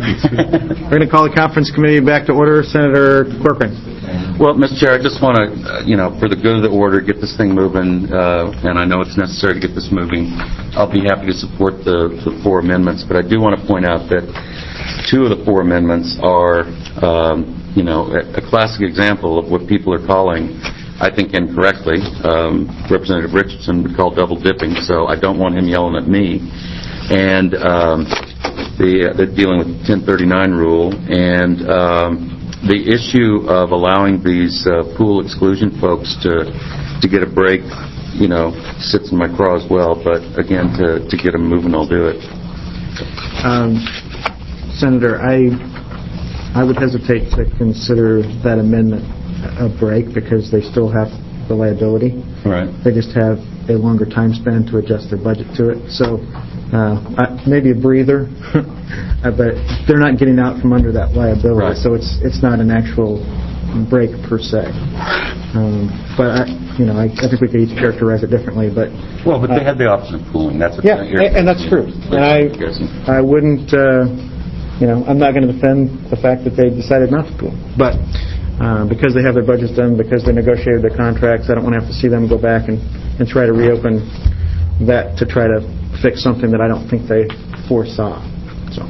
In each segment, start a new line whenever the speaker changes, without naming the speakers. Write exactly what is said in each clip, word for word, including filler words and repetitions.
We're going to call the conference committee back to order. Senator Corcoran.
Well, Mister Chair, I just want to, uh, you know, for the good of the order, get this thing moving, uh, and I know it's necessary to get this moving. I'll be happy to support the, the four amendments, but I do want to point out that two of the four amendments are, um, you know, a, a classic example of what people are calling, I think incorrectly, um, Representative Richardson would call double dipping, so I don't want him yelling at me. And um, the, uh, they're dealing with the ten thirty-nine rule, and um, the issue of allowing these uh, pool exclusion folks to to get a break, you know, sits in my craw as well. But again, to, to get them moving, I'll do it.
Um, Senator, I I would hesitate to consider that amendment a break because they still have the liability.
Right.
They just have a longer time span to adjust their budget to it. So uh, I, maybe a breather, but they're not getting out from under that liability.
Right.
So it's it's not an actual break per se. Um, but I, you know, I, I think we could each characterize it differently. But
well, but they
uh,
have the option of pooling. That's what
yeah, and that's true. And I I wouldn't. Uh, you know, I'm not going to defend the fact that they decided not to pool, but. Uh, because they have their budgets done, because they negotiated their contracts, I don't want to have to see them go back and, and try to reopen that to try to fix something that I don't think they foresaw. So,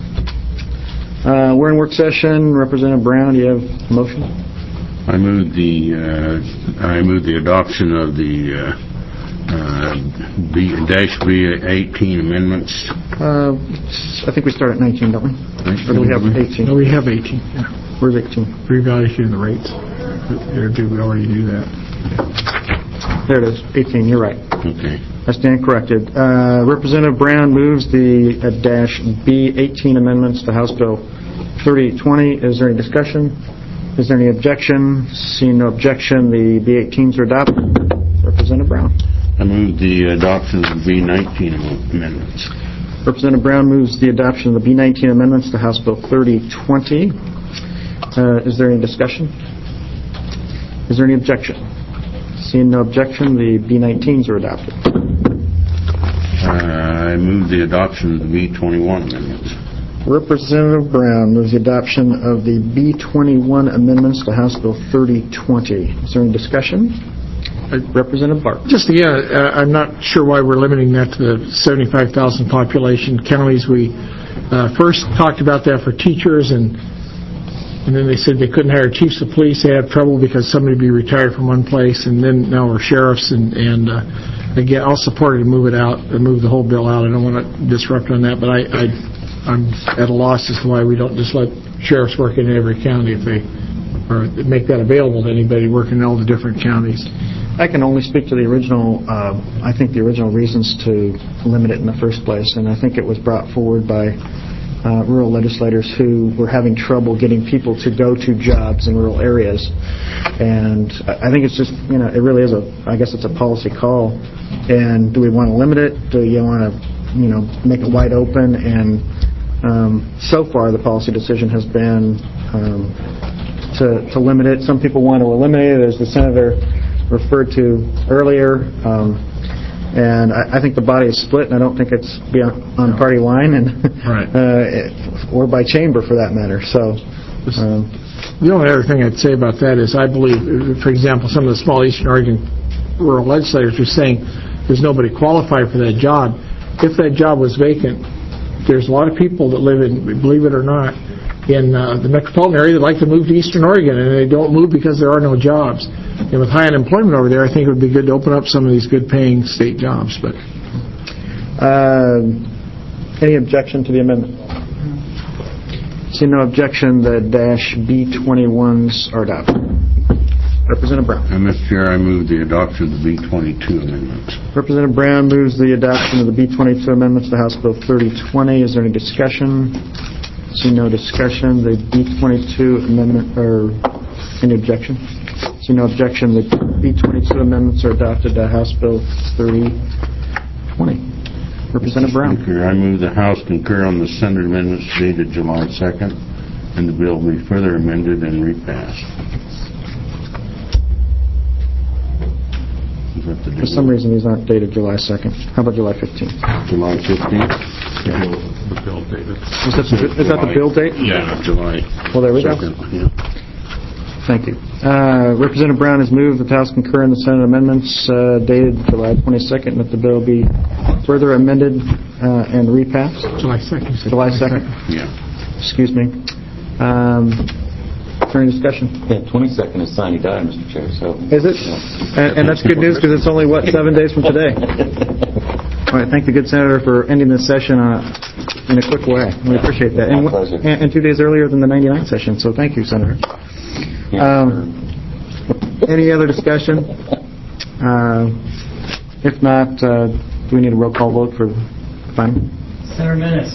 uh, we're in work session. Representative Brown, do you have a motion?
I move the uh, I move the adoption of the uh, uh, B dash B eighteen amendments.
Uh, I think we start at nineteen, don't we? Or do we have eighteen?
No, we have eighteen. Yeah.
Where's eighteen?
Revaluation of the rates. Or did we already do that?
There it is. eighteen. You're right.
Okay.
I stand corrected. Uh, Representative Brown moves the uh, dash B eighteen amendments to House Bill thirty twenty. Is there any discussion? Is there any objection? Seeing no objection, the B eighteens are adopted. Representative Brown.
I move the adoption of the B nineteen amendments.
Representative Brown moves the adoption of the B nineteen amendments to House Bill thirty twenty. Uh, is there any discussion? Is there any objection? Seeing no objection, the B nineteens are adopted.
Uh, I move the adoption of the B twenty-one amendments.
Representative Brown moves the adoption of the B twenty-one amendments to House Bill thirty twenty. Is there any discussion? Uh, Representative Bart.
Just, yeah, uh, I'm not sure why we're limiting that to the seventy-five thousand population counties. We uh, first talked about that for teachers, and and then they said they couldn't hire chiefs of police. They had trouble because somebody would be retired from one place, and then now we're sheriffs, and, and uh, again, I'll support it and move it out, and move the whole bill out. I don't want to disrupt on that, but I, I, I'm at a loss as to why we don't just let sheriffs work in every county if they, or make that available to anybody working in all the different counties.
I can only speak to the original, uh, I think the original reasons to limit it in the first place, and I think it was brought forward by Uh, rural legislators who were having trouble getting people to go to jobs in rural areas. And I think it's just, you know, it really is a, I guess it's a policy call. And do we want to limit it? Do you want to, you know, make it wide open? And um, so far the policy decision has been um, to, to limit it. Some people want to eliminate it, as the senator referred to earlier. Um, And I, I think the body is split, and I don't think it's beyond on party line, and
right.
uh, or by chamber for that matter. So, um,
the only other thing I'd say about that is I believe, for example, some of the small Eastern Oregon rural legislators are saying there's nobody qualified for that job. If that job was vacant, there's a lot of people that live in, believe it or not, in uh, the metropolitan area that like to move to Eastern Oregon, and they don't move because there are no jobs. And with high unemployment over there, I think it would be good to open up some of these good-paying state jobs. But
uh, any objection to the amendment? See no objection. The dash B twenty-ones are adopted. Representative Brown.
Uh, Mister Chair, I move the adoption of the B twenty-two amendments.
Representative Brown moves the adoption of the B twenty-two amendments to House Bill thirty twenty. Is there any discussion? See no discussion. The B twenty-two amendment, or any objection? See no objection. The B twenty-two amendments are adopted to House Bill thirty twenty. Representative Brown.
Speaker, I move the House concur on the Senate amendments dated July second, and the bill be further amended and repassed.
For some reason, these aren't dated July second. How about July fifteenth?
July fifteenth?
Yeah.
the bill date.
Is that the- is that the bill date?
Yeah, July.
Well, there we go.
second, yeah.
Thank you. Uh, Representative Brown has moved that the House concur in the Senate amendments uh, dated July twenty-second, and that the bill be further amended uh, and repassed.
July second.
July second.
Yeah.
Excuse me. Um, Any discussion?
Yeah, twenty-second is sine die, Mister Chair, so...
Is it? And, and that's good news because it's only, what, seven days from today? All right, thank the good senator for ending this session uh, in a quick way. We appreciate that. And,
My pleasure.
and, and two days earlier than the ninety-ninth session, so thank you, Senator. Um, any other discussion? Uh, if not, uh, do we need a roll call vote for final?
Senator Menace.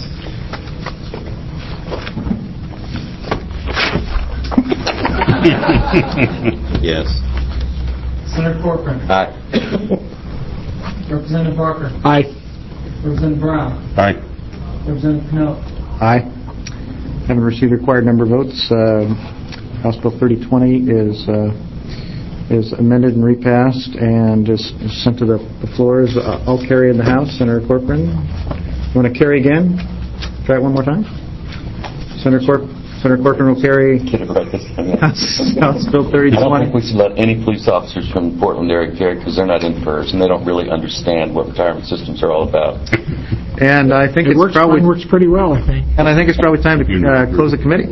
Yes.
Senator Corcoran.
Aye.
Representative Barker.
Aye.
Representative Brown.
Aye.
Representative Pinell.
Aye. Haven't received the required number of votes. Uh, House Bill thirty twenty is uh, is amended and repassed and is, is sent to the, the floors. Uh, I'll carry in the House. Senator Corcoran, you want to carry again? Try it one more time. Senator Corcoran. Senator Corcoran will carry
Get it right this time.
House, House Bill thirty
I don't
twenty.
think we should let any police officers from the Portland area carry because they're not in FERS and they don't really understand what retirement systems are all about.
And I think
It
it's
works,
probably
mine works pretty well, I think.
and I think it's probably time to uh, close the committee.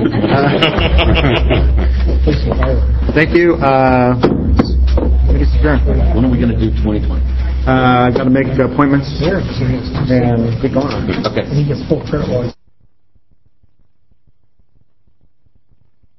Uh, thank you. Uh, committee's adjourned.
When are we going to do twenty twenty?
Uh, got to make appointments and get going on.
Okay.
He gets full credit while he's